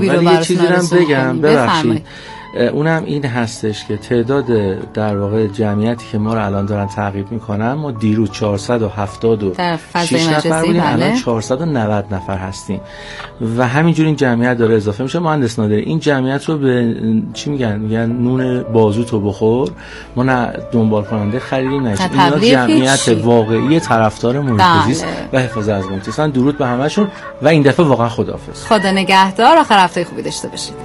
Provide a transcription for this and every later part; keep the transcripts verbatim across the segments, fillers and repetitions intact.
خوبی رو ولی یه چیزی هم بگم، ببخشید، اونم این هستش که تعداد در واقع جمعیتی که ما رو الان دارن تعقیب میکنن، ما دیروز چهارصد و هفتاد و شش نفر بودیم، الان چهارصد و نود نفر هستیم و همینجوری این جمعیت داره اضافه میشه. مهندس نادری، این جمعیت رو به چی میگن؟ میگن نون بازوتو بخور. ما نه دنبال کننده خریدیم نه، اینا جمعیت واقعی طرفدار محیط زیست و حفاظت از محیط زیست. درود به همشون و این دفعه واقعا خداحافظ. خدا نگهدار. آخر هفته خوبی داشته باشید.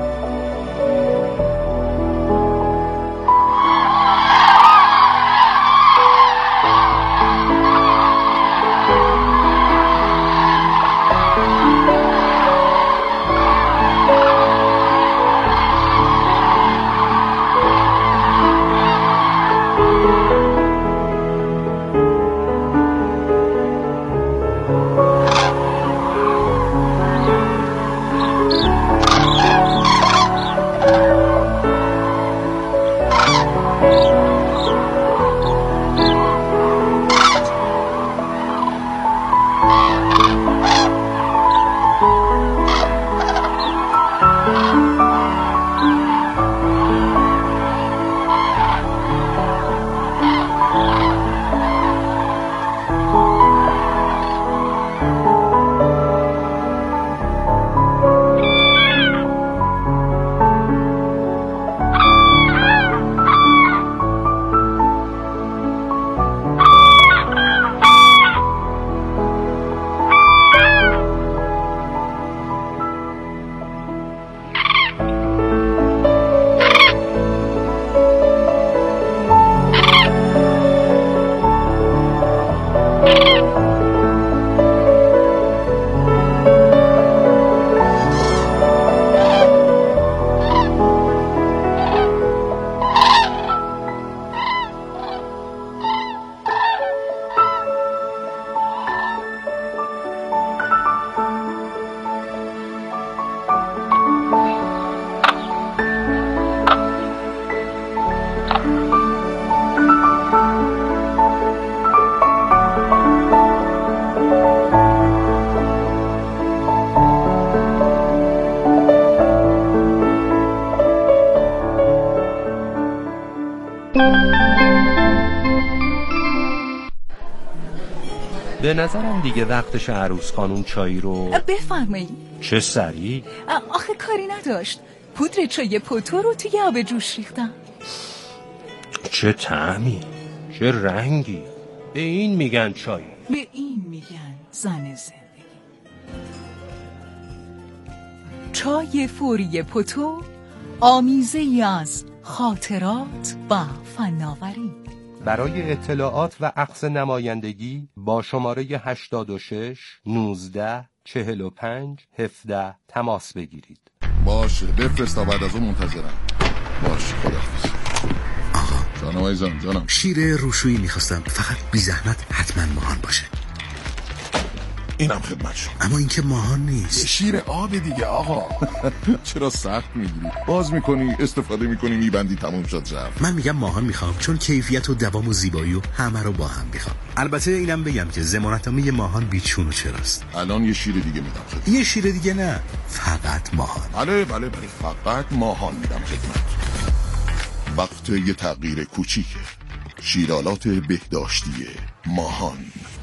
به نظرم دیگه وقتش عروس خانوم چای رو بفرمایید. چه سریع؟ آخه کاری نداشت، پودر چای پوتو رو توی آب جوش ریختم. چه طعمی، چه رنگی. به این میگن چای، به این میگن زن زندگی. چای فوری پوتو، آمیزه ای از خاطرات و فناوری. برای اطلاعات و عکس نمایندگی با شماره هشتاد و شش نوزده چهل و پنج هفده تماس بگیرید. باشه بفرستا، بعد از اون منتظرم. باشه خداحافظ. آقا جانم عزیزم، جانم. شیر روشویی میخواستم، فقط بی زحمت حتما ماهان باشه. اینم خدمت شما. اما این که ماهان نیست. شیر آب دیگه آقا. چرا سخت میگیری؟ باز میکنی، استفاده میکنی، میبندی، تموم شد رفت. من میگم ماهان میخوام، چون کیفیت و دوام و زیبایی و همه رو با هم میخوام. البته اینم بگم که ضمانتنامه ماهان بیچون و چراست. الان یه شیر دیگه میدم خدمت. یه شیر دیگه نه، فقط ماهان. بله بله بله، فقط ماهان میدم خدمت. وقت یه تغییر کوچیکه. شیرالات بهداشتی ماهان.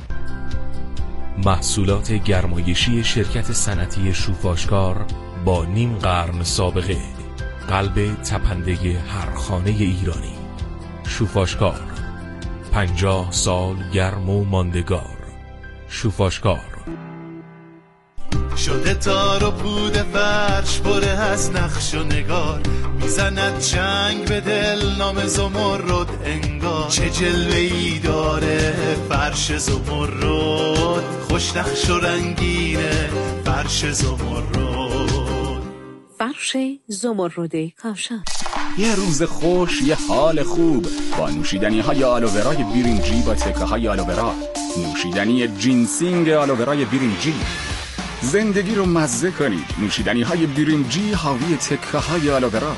محصولات گرمایشی شرکت صنعتی شوفاشکار با نیم قرن سابقه، قلب تپنده هر خانه ایرانی. شوفاشکار، پنجاه سال گرم و ماندگار. شوفاشکار. شده تار و پود فرش پره از نقش و نگار، میزند چنگ به دل نام زمرد انگار. چه جلوه‌ای داره فرش زمرد، خوش نقش و رنگینه فرش زمرد. فرش زمرد کاشان. یه روز خوش، یه حال خوب با نوشیدنی های آلوورای برنجی با تکه های آلوورا. نوشیدنی جینسینگ آلوورای برنجی. زندگی رو مزه کنید. نوشیدنی های برنجی حاوی تکه های آلوورا.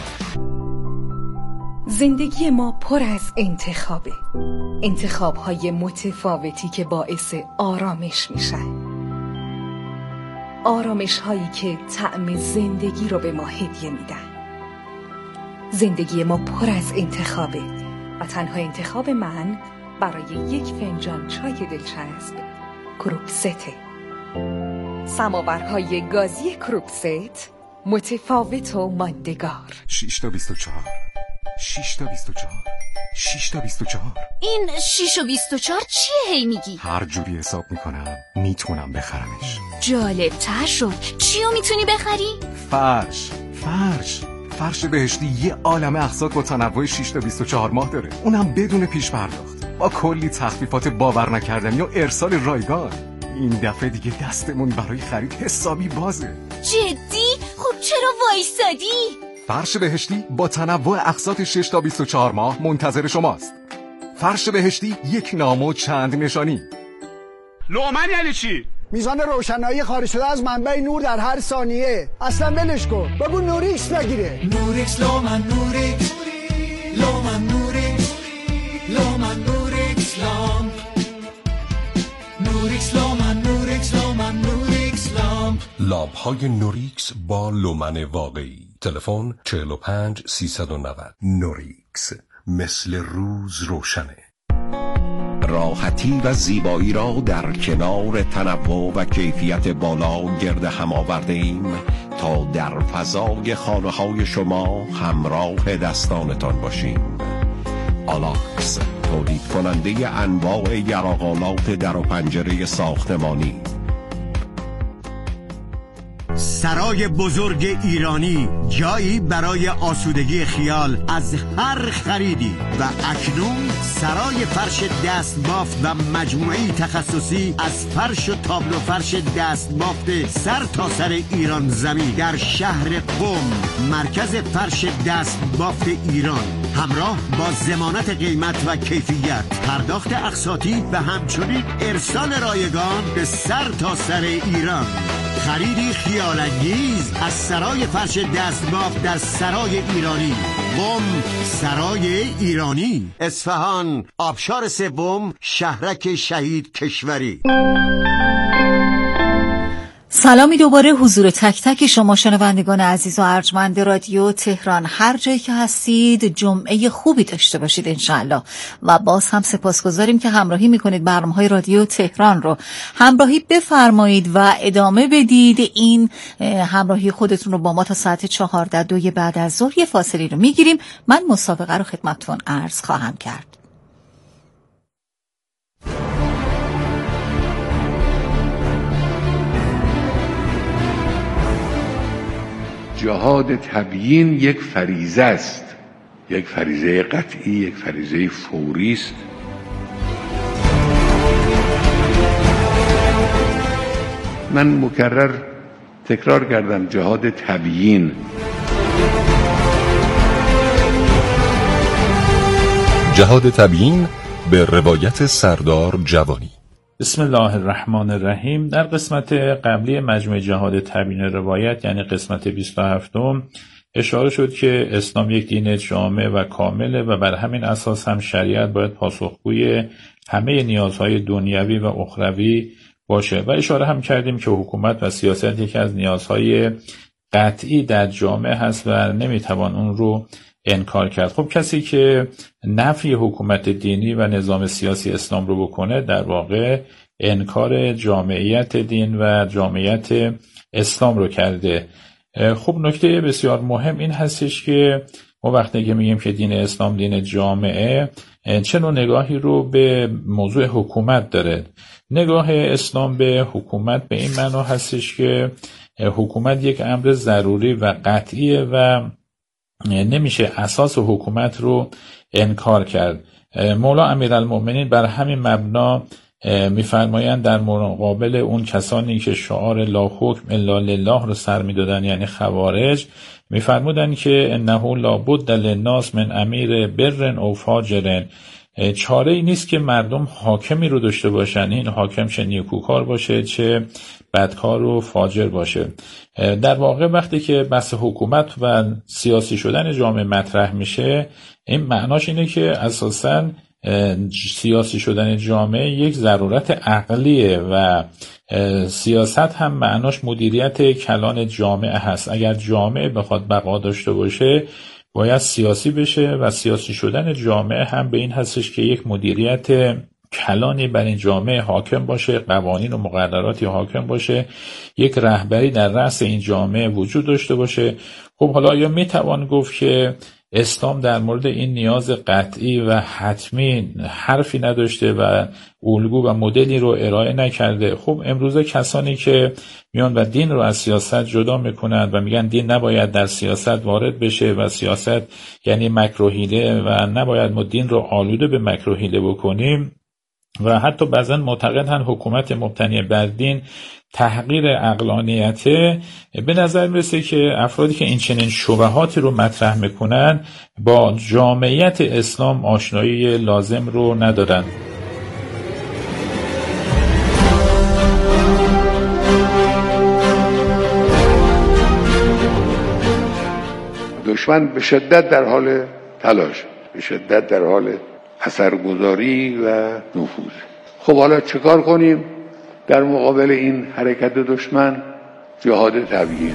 زندگی ما پر از انتخابه، انتخاب های متفاوتی که باعث آرامش میشن. آرامش هایی که طعم زندگی رو به ما هدیه میدن. زندگی ما پر از انتخابه و تنها انتخاب من برای یک فنجان چای دلچسب کروکسته. سماورهای گازی کروکست متفاوت و ماندگار. شش تا بیست و چهار شش تا بیست و چهار شش تا بیست و چهار. این شش و بیست و چهار چیه هی میگی؟ هر جوری حساب میکنم میتونم بخرمش. جالب تر شد. چیو میتونی بخری؟ فرش فرش فرش بهشتی یه عالمه اقساط با تنوع شش تا بیست و چهار ماه داره، اونم بدون پیش پرداخت، با کلی تخفیفات باور نکردنی و ارسال رایگان. این دفعه دیگه دستمون برای خرید حسابی بازه. جدی؟ خب چرا وایسادی؟ فرش بهشتی با تنوع اقساط شش تا بیست و چهار ماه منتظر شماست. فرش بهشتی، یک نام و چند نشانی. لومن یعنی چی؟ میزان روشنایی خارج شده از منبع نور در هر ثانیه. اصلا ولش کن، بگو نوریکس بگیره. نوریکس لومن نوریکس لومن نوریکس لومن نوریکس لامپ نوریکس لومن نوریکس لومن نوریکس لامپ. لامپ های نوریکس با لومن واقعی. تلفن چهل و پنج سیصد و نود. نوریکس، مثل روز روشنه. راحتی و زیبایی را در کنار تنوع و کیفیت بالا گرد هم آورده ایم تا در فضای خانه های شما همراه دستانتان باشیم. آلاکس، تولید کننده انواع یراقالات در و پنجره ساختمانی. سرای بزرگ ایرانی، جایی برای آسودگی خیال از هر خریدی. و اکنون سرای فرش دستبافت و مجموعه‌ای تخصصی از فرش و تابلو فرش دستبافت سر تا سر ایران زمین در شهر قم، مرکز فرش دستبافت ایران، همراه با ضمانت قیمت و کیفیت، پرداخت اقساطی و همچنین ارسال رایگان به سر تا سر ایران. خریدی خیال‌انگیز از سرای فرش دستبافت در سرای ایرانی، قم، سرای ایرانی، اصفهان، آبشار سوم، شهرک شهید کشوری. سلامی دوباره حضور تک تک شما شنوندگان عزیز و ارجمند رادیو تهران. هر جایی که هستید جمعه خوبی داشته باشید انشاءالله. و باز هم سپاسگزاریم که همراهی میکنید برنامه‌های رادیو تهران رو. همراهی بفرمایید و ادامه بدید این همراهی خودتون رو با ما تا ساعت چهارده دوی بعد از ظهر. یه فاصله رو میگیریم، من مسابقه رو خدمتتون عرض خواهم کرد. جهاد تبیین یک فریضه است، یک فریضه قطعی، یک فریضه فوری است. من مکرر تکرار کردم جهاد تبیین. جهاد تبیین به روایت سردار جوانی. بسم الله الرحمن الرحیم. در قسمت قبلی مجموعه جهاد تبیین روایت، یعنی قسمت بیست و هفتم، اشاره شد که اسلام یک دین جامع و کامله و بر همین اساس هم شریعت باید پاسخگوی همه نیازهای دنیوی و اخروی باشه و اشاره هم کردیم که حکومت و سیاست یکی از نیازهای قطعی در جامعه هست و نمیتوان اون رو انکار کرد. خب کسی که نفی حکومت دینی و نظام سیاسی اسلام رو بکنه در واقع انکار جامعیت دین و جامعیت اسلام رو کرده. خب نکته بسیار مهم این هستش که ما وقتی که میگیم که دین اسلام دین جامعه، چه نوع نگاهی رو به موضوع حکومت داره. نگاه اسلام به حکومت به این معنا هستش که حکومت یک امر ضروری و قطعیه و نمیشه اساس حکومت رو انکار کرد. مولا امیرالمؤمنین بر همین مبنا میفرمایند در مقابل اون کسانی که شعار لا حکم الا لله رو سر میدادن، یعنی خوارج، میفرمودن که انه لا بد للناس من امیر بر او فاجر. چاره ای نیست که مردم حاکمی رو داشته باشن، این حاکم چه نیکوکار باشه چه بدکار و فاجر باشه. در واقع وقتی که بحث حکومت و سیاسی شدن جامعه مطرح میشه، این معناش اینه که اساساً سیاسی شدن جامعه یک ضرورت عقلیه و سیاست هم معناش مدیریت کلان جامعه هست. اگر جامعه بخواد بقا داشته باشه باید سیاسی بشه و سیاسی شدن جامعه هم به این هستش که یک مدیریت کلانی بر این جامعه حاکم باشه، قوانین و مقرراتی حاکم باشه، یک رهبری در رأس این جامعه وجود داشته باشه. خب حالا آیا میتوان گفت که اسلام در مورد این نیاز قطعی و حتمی حرفی نداشته و الگو و مدلی رو ارائه نکرده؟ خب امروزه کسانی که میان و دین رو از سیاست جدا میکنند و میگن دین نباید در سیاست وارد بشه و سیاست یعنی مکر و حیله و نباید ما دین رو آلوده به مکر و حیله بکنیم و حتی بعضا معتقدن حکومت مبتنی بر دین تحقیر عقلانیته، به نظر میرسه که افرادی که این چنین شبهاتی رو مطرح میکنن با جامعیت اسلام آشنایی لازم رو ندارن. دشمن به شدت در حال تلاش، به شدت در حال اثرگذاری و نفوذ. خب حالا چیکار کنیم در مقابل این حرکت دشمن؟ جهاد تبیین.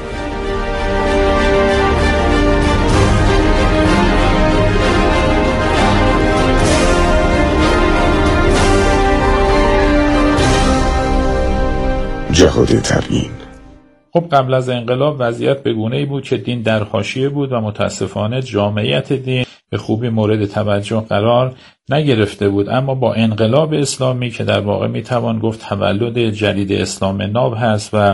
جهاد تبیین. خب قبل از انقلاب وضعیت به گونه‌ای بود که دین در حاشیه بود و متاسفانه جامعیت دین به خوبی مورد توجه قرار نگرفته بود. اما با انقلاب اسلامی که در واقع میتوان گفت تولد جدید اسلام ناب هست و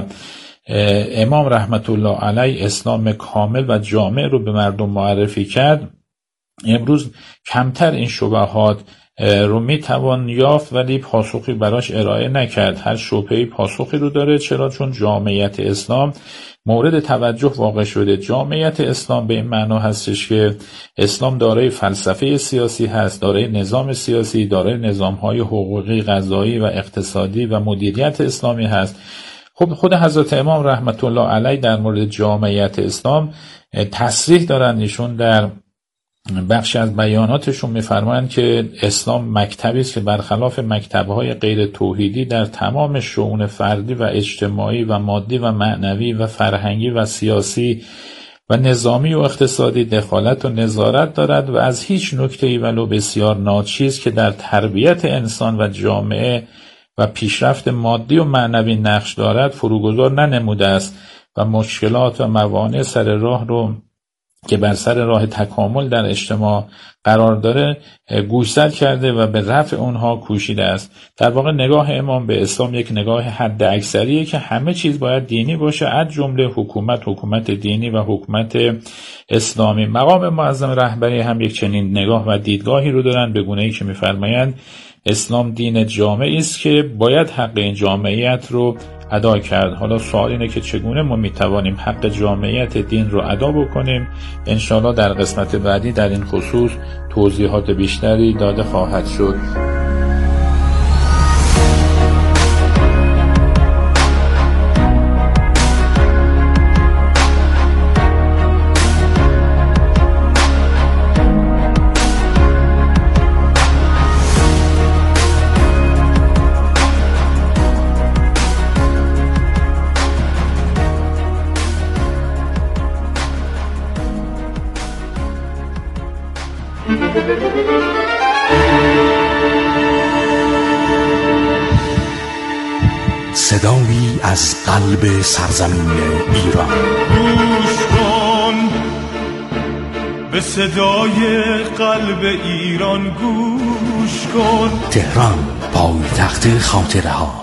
امام رحمت الله علیه اسلام کامل و جامع رو به مردم معرفی کرد، امروز کمتر این شبهات رو میتوان یافت ولی پاسخی براش ارائه نکرد. هر شبهه‌ای پاسخی رو داره. چرا؟ چون جامعیت اسلام مورد توجه واقع شده. جامعیت اسلام به این معنا هستش که اسلام دارای فلسفه سیاسی هست، دارای نظام سیاسی، دارای نظام‌های حقوقی، قضایی و اقتصادی و مدیریت اسلامی هست. خب خود حضرت امام رحمت الله علیه در مورد جامعیت اسلام تصریح دارن. ایشون در بخش از بیاناتشون می‌فرمایند که اسلام مکتبی است که برخلاف مکتب‌های غیر توحیدی در تمام شؤون فردی و اجتماعی و مادی و معنوی و فرهنگی و سیاسی و نظامی و اقتصادی دخالت و نظارت دارد و از هیچ نکته‌ای ولو بسیار ناچیز که در تربیت انسان و جامعه و پیشرفت مادی و معنوی نقش دارد فروگذار ننموده است و مشکلات و موانع سر راه رو که بر سر راه تکامل در اجتماع قرار داره گوشزد کرده و به رفع اونها کوشیده است. در واقع نگاه امام به اسلام یک نگاه حد اکثریه که همه چیز باید دینی باشه، از جمله حکومت، حکومت دینی و حکومت اسلامی. مقام معظم رهبری هم یک چنین نگاه و دیدگاهی رو دارن، به گونه‌ای که می‌فرمایند اسلام دین جامعی است که باید حق این جامعیت رو ادا کرد. حالا سوال اینه که چگونه ما میتوانیم حق جامعیت دین رو ادا بکنیم. انشاءالله در قسمت بعدی در این خصوص توضیحات بیشتری داده خواهد شد. صدایی از قلب سرزمین ایران. گوش کن به صدای قلب ایران، گوش کن. تهران، پایتخت خاطره ها.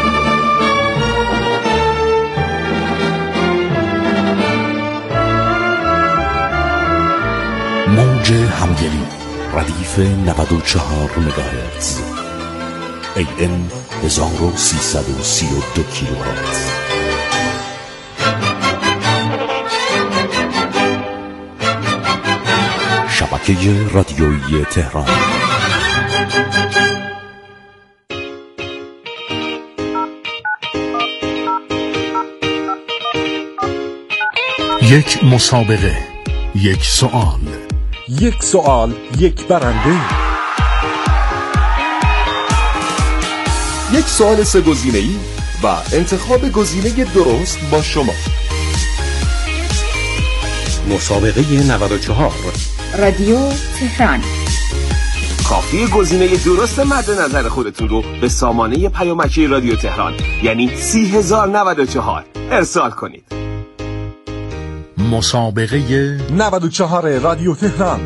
موج همگلی، ردیف نود و چهار مگاهرتز، ای ام هزار و سیصد و سی و دو کیلوهرتز. شبکه رادیویی تهران. یک مسابقه، یک سوال. یک سوال، یک برنده. یک سوال سه گزینه‌ای و انتخاب گزینه درست با شما. مسابقه نود و چهار رادیو تهران. کافیه گزینه درست مد نظر خودتون رو به سامانه پیامکی رادیو تهران یعنی سی هزار و نود و چهار ارسال کنید. مسابقه نود و چهار رادیو تهران.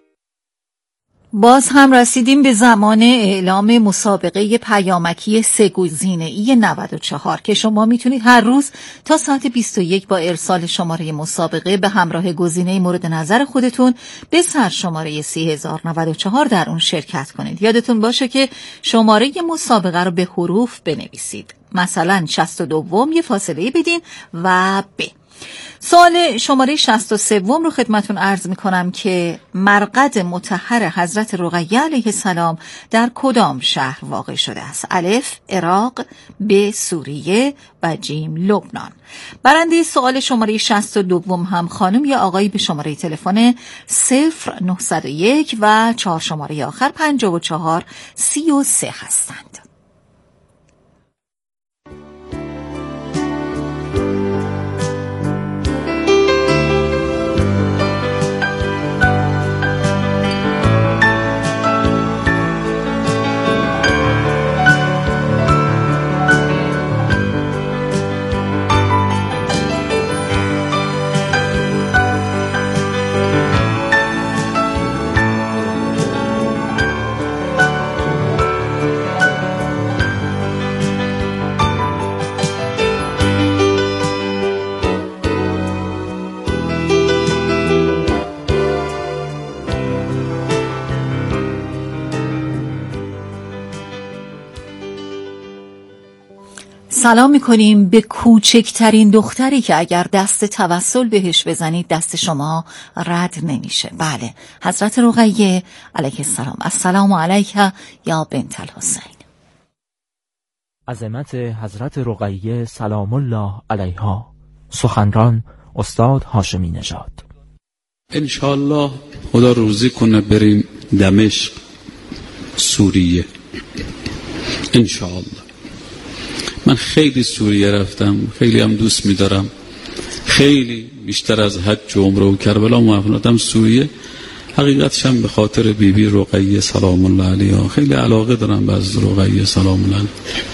باز هم رسیدیم به زمان اعلام مسابقه پیامکی سه گزینه‌ای نود و چهار که شما میتونید هر روز تا ساعت بیست و یک با ارسال شماره مسابقه به همراه گزینه مورد نظر خودتون به سرشماره سی هزار و نود و چهار در اون شرکت کنید. یادتون باشه که شماره مسابقه رو به حروف بنویسید. مثلا شصت و دو یه فاصله بدین و ب. سوال شماره شصت و سه رو خدمتون عرض می کنم که مرقد مطهر حضرت رقیه علیه السلام در کدام شهر واقع شده است؟ الف عراق، ب سوریه و جیم لبنان. برنده سوال شماره شصت و دو هم خانم یا آقایی به شماره تلفن صفر نه یک و چهار شماره آخر پنجاه و چهار سی و سه هستند. سلام میکنیم به کوچکترین دختری که اگر دست توسل بهش بزنید دست شما رد نمیشه. بله، حضرت رقیه علیه السلام. السلام علیکه یا بنت الحسین. عظمت حضرت رقیه سلام الله علیها. سخنران استاد هاشمی نژاد. انشاءالله خدا روزی کنه بریم دمشق سوریه انشاءالله. من خیلی سوریه رفتم، خیلی هم دوست می‌دارم، خیلی بیشتر از حج و عمره و کربلا موفقم سوریه. حقیقتش هم به خاطر بیبی بی رقیه سلام الله علیها خیلی علاقه دارم به از رقیه سلام الله علیها.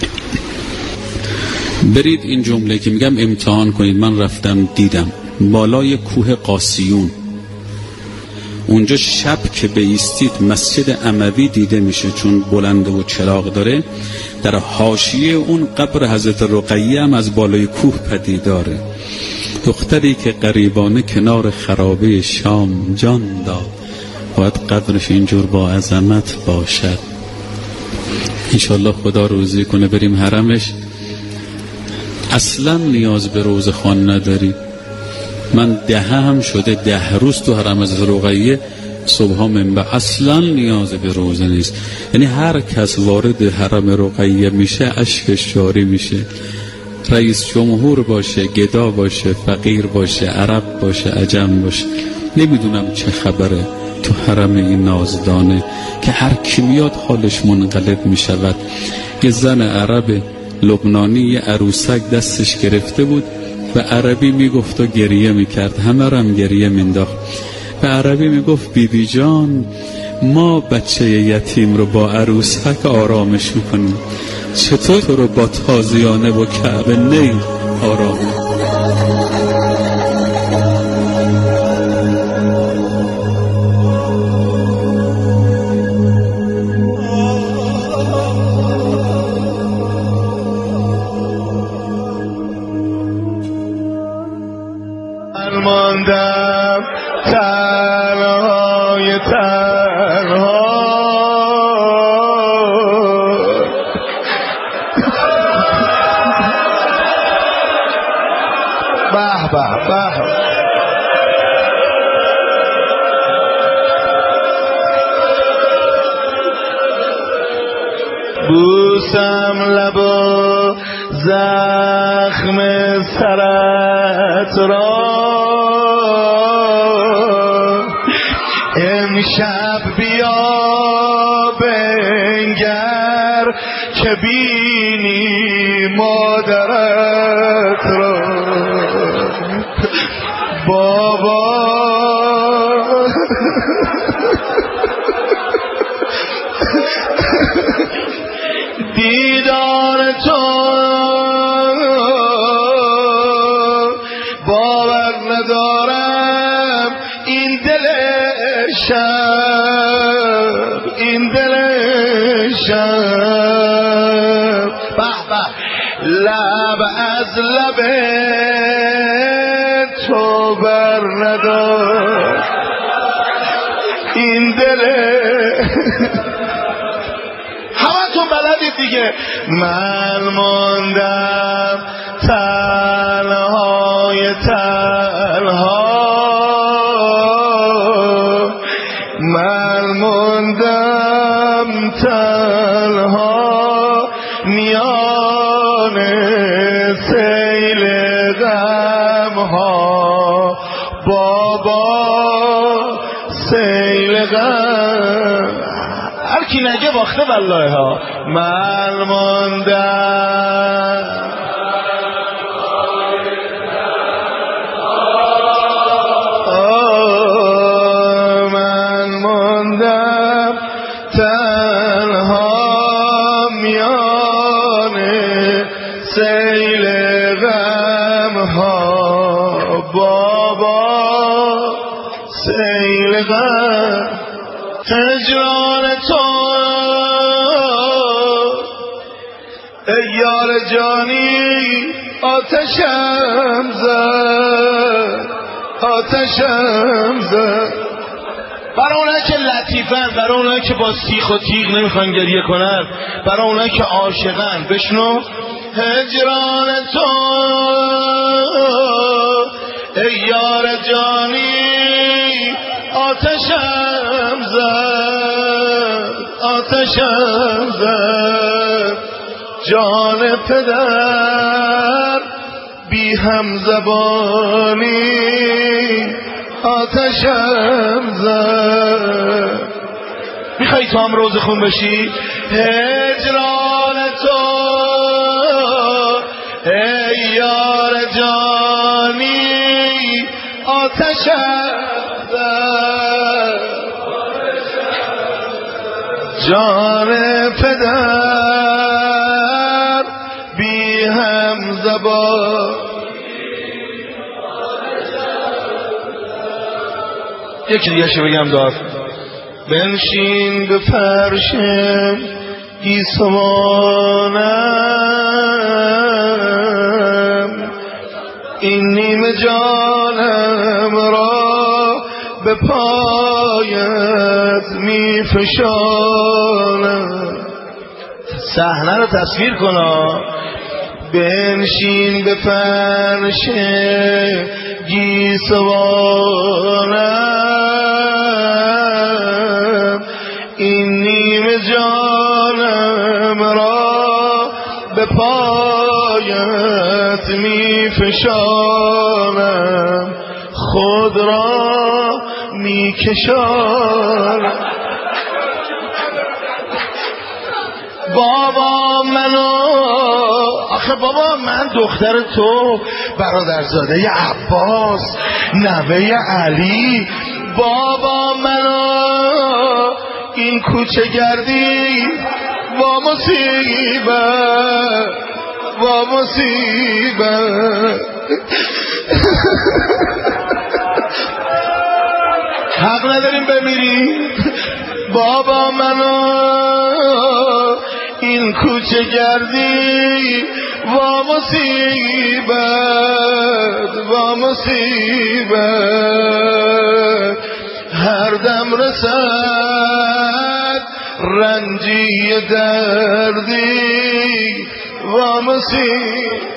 برید این جمله که میگم امتحان کنید. من رفتم دیدم بالای کوه قاسیون، اونجا شب که بایستید مسجد اموی دیده میشه چون بلنده و چراغ داره. در حاشیه اون قبر حضرت رقیه هم از بالای کوه پدیداره. دختری که غریبانه کنار خرابه شام جان داد، باید قدرش اینجور با عظمت باشد. انشالله خدا روزی کنه بریم حرمش. اصلا نیاز به روزه خوان نداری. من ده هم شده ده روز تو حرم از رقیه صبح منبع، اصلا نیاز به روزه نیست. یعنی هر کس وارد حرم رقیه میشه اشکش جاری میشه. رئیس جمهور باشه، گدا باشه، فقیر باشه، عرب باشه، عجم باشه، نمیدونم چه خبره تو حرم این نازدانه که هر کی میاد حالش منقلب میشود. یه زن عرب لبنانی یه عروسک دستش گرفته بود و عربی میگفت و گریه میکرد، همه رو هم گریه مینداخت. به عربی میگفت بی بی جان ما بچه یتیم رو با عروسک آرامش میکنیم، چطور تو رو با تازیانه و کعبه نی آرام؟ ماندم تنهای تنها به به به بوسم لبا زخم سرت را امشب بیا بنگر که بینی مادرت را بابا دیدار تو باور ندارم این دل شب این دل شب به به لب از لب تو بر ندار این دل همتون بلدید دیگه من موندم تنهای تنها من موندم تنها میان سیل غم ها بابا سیل غم هر کی نگه باخته والله ها من موندم من موندم تنها میان سیل غم ها بابا سیل غم هجران تو ای یار جانی آتشم زد آتشم زد برای اونایی که لطیفن برای اونایی که با سیخ و تیغ نمیخوان گریه کنن برای اونایی که عاشقن بشنو هجران تو ای یار جانی آتشم زد آتشم زد جان پدر بی هم زبانی آتشم زد میخوایی تو هم روز خون بشی هجران تو ای یار جانی آتشم زد جان پدر بی هم زبان یکی دیگه شو بگم دار بنشین به فرشم گیسوانم این نیمه جانم را به پایت می فشانم صحنه رو تصویر کن بنشین به فرش گیسوانم این نیمه جانم را به پایت می فشانم خود را می کشانم بابا منو آخه بابا من دختر تو برادرزاده عباس نوه علی بابا منو این کوچه گردی با مصیبت با مصیبت حق نداریم بمیریم بابا منو این کوچه گردی با مصیبت با مصیبت هر دم رسد رنجی دردی و مصیبت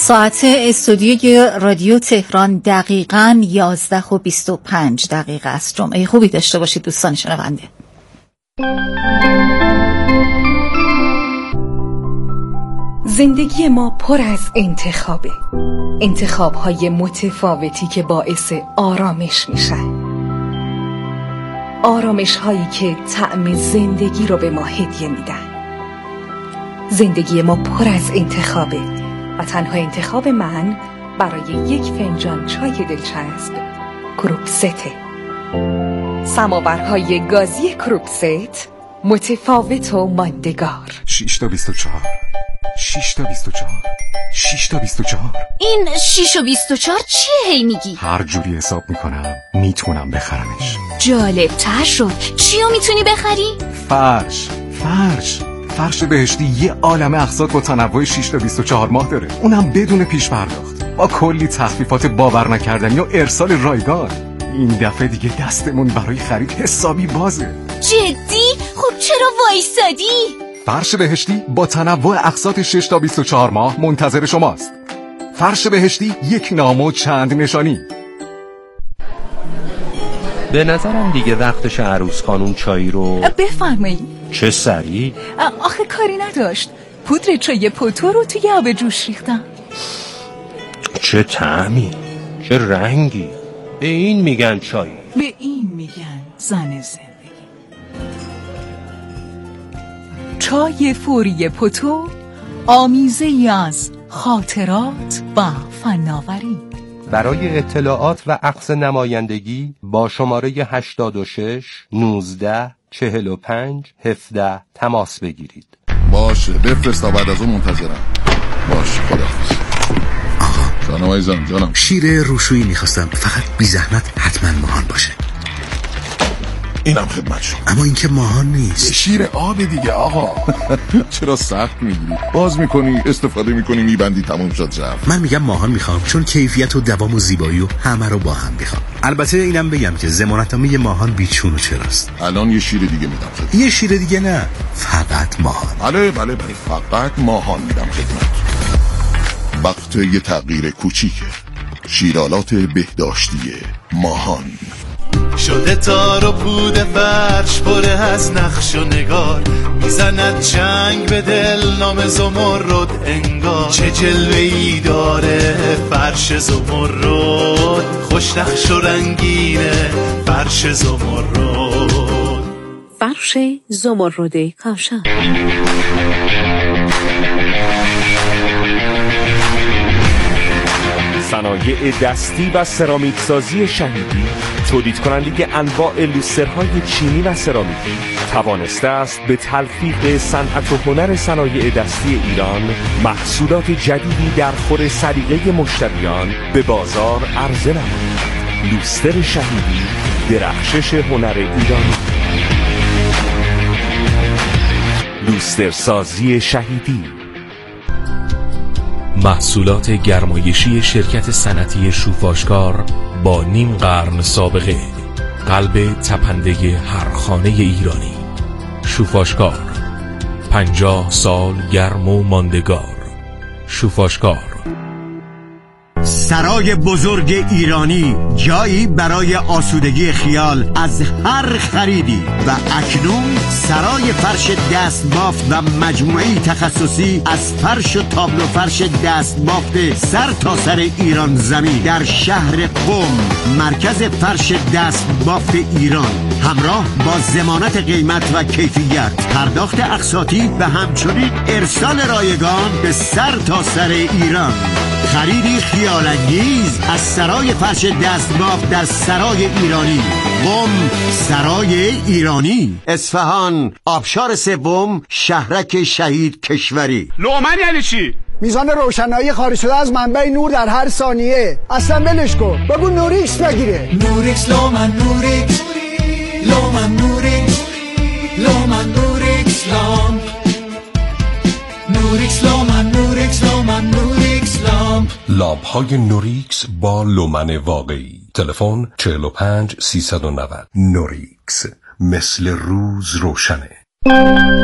ساعت استودیوی رادیو تهران دقیقاً یازده و بیست و پنج دقیقه است. جمعه خوبی داشته باشید دوستان شنونده. زندگی ما پر از انتخابه، انتخاب‌های متفاوتی که باعث آرامش میشن، آرامش هایی که طعم زندگی رو به ما هدیه میدن. زندگی ما پر از انتخابه و تنها انتخاب من برای یک فنجان چای دلچسب کروکسته. سماورهای گازی کروکست متفاوت و ماندگار. شش تا بیست و چهار شش تا بیست و چهار شش تا بیست و چهار. این شش و بیست و چهار چیه هی میگی؟ هر جوری حساب میکنم میتونم بخرمش. جالب تر شد. چیو میتونی بخری؟ فرش فرش فرش بهشتی یه عالمه اقساط با تنوع شش تا بیست و چهار ماه داره، اونم بدون پیش پرداخت با کلی تخفیفات باور نکردنی و ارسال رایگان. این دفعه دیگه دستمون برای خرید حسابی بازه. جدی؟ خب چرا وایسادی؟ فرش بهشتی با تنوع اقساط شش تا بیست و چهار ماه منتظر شماست. فرش بهشتی، یک نام و چند نشانی. به نظرم دیگه وقتش عروس خانوم چایی رو بفرمایید. چه سریع؟ آخه کاری نداشت. پودر چای پوتو رو توی آب جوش ریختم. چه طعمی، چه رنگی. به این میگن چای. به این میگن زن زندگی. چای فوری پوتو، آمیزه ای از خاطرات و فناوری. برای اطلاعات و عکس نمایندگی با شماره هشتاد و شش نوزده چهل و پنج هفده تماس بگیرید. باشه بفرست تا بعد از اون منتظرم. باشه خداحافظ. جانم عزیزم جانم. شیر روشویی میخواستم، فقط بی زحمت حتما ماهان باشه. اینم خدمت شما. اما این که ماهان نیست. شیر آب دیگه آقا. چرا سخت میگیری؟ باز میکنی استفاده میکنی میبندی تموم شد رفت. من میگم ماهان میخوام، چون کیفیت و دوام و زیبایی و همه رو با هم میخوام. البته اینم بگم که ضمانتنامه ماهان بیچون و چراست. الان یه شیر دیگه میدم خدمت. یه شیر دیگه نه، فقط ماهان. بله بله بله فقط ماهان میدم خدمت. وقت یه تغییر کوچیکه. شیرالات بهداشتی ماهان. شده تار و پود فرش پره از نقش و نگار، میزند چنگ به دل نام زمرد انگار. چه جلوه‌ای داره فرش زمرد، خوش نقش و رنگینه فرش زمرد. فرش زمرد کاشان. صنایع دستی و سرامیک سازی شهیدی، تولید کننده انواع لوسترهای چینی و سرامیکی، توانسته است به تلفیق صنعت و هنر صنایع دستی ایران محصولات جدیدی در خور سلیقه مشتریان به بازار عرضه نماید. لوستر شهیدی، درخشش هنر ایرانی. لوستر سازی شهیدی، محصولات گرمایشی شرکت صنعتی شوفاشکار با نیم قرن سابقه، قلب تپنده هر خانه ایرانی. شوفاشکار، پنجاه سال گرم و ماندگار. شوفاشکار. سرای بزرگ ایرانی، جایی برای آسودگی خیال از هر خریدی. و اکنون سرای فرش دستبافت و مجموعی تخصصی از فرش و تابلو فرش دستبافت سر تا سر ایران زمین در شهر قم، مرکز فرش دستبافت ایران، همراه با ضمانت قیمت و کیفیت، پرداخت اقساطی و همچنین ارسال رایگان به سر تا سر ایران. خریدی خیال‌انگیز از سرای فرش دستبافت در سرای ایرانی، قم، سرای ایرانی، اصفهان، آبشار سوم، شهرک شهید کشوری. لومن یعنی چی؟ میزان روشنایی خارج شده از منبع نور در هر ثانیه. اصلا ولش کن، بگو نوریکس بگیره. نوریکس لومن نوریکس لومن نوریکس لومن نوریکس لامپ نوریکس لومن نوریکس لومن نوریکس لامپ. لامپ های نوریکس با لومن واقعی. تلفن چهل و پنج سیصد و نود. نوریکس، مثل روز روشنه.